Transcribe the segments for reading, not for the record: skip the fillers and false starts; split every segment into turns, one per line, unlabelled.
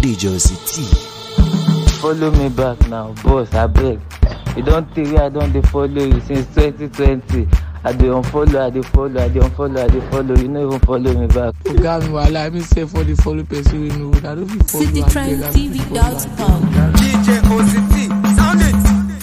DJ City.
Follow me back now, boss, I beg. You don't tell me I don't dey follow you since 2020. I dey unfollow, I dey follow. You no even follow me back.
Oga mi wahala, me say for the follow person we know. I don't fit follow.
CityTrendTV.com.
DJ OCT, sound it.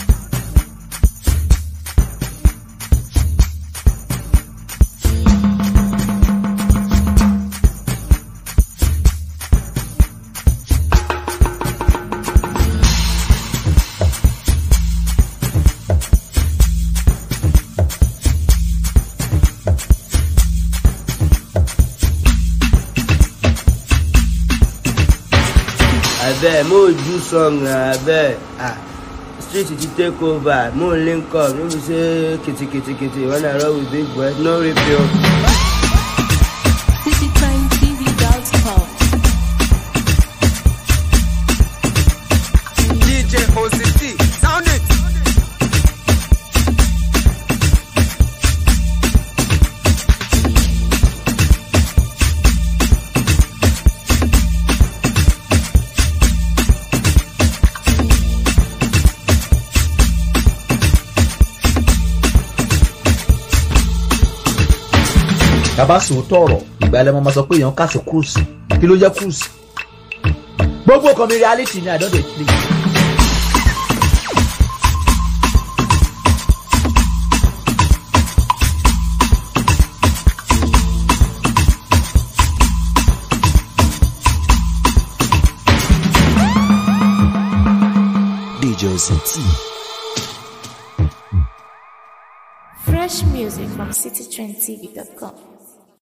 Abeg, mo do song abeg. Street to take over, mo link up. No be say kitty. When I roll with big boys, no repeal.
CityTrendTV.com.
DJ OCT, sound it.
Bàbá sòótọ́ ọ̀rọ̀ ìgbà ẹlẹ́mọ máa sọ pé èèyàn kàṣọ cruise kí ló jẹ́ cruise gbogbo kan mi reality ni I don dey play.
DJ City.
Fresh music from CityTrendTV.com.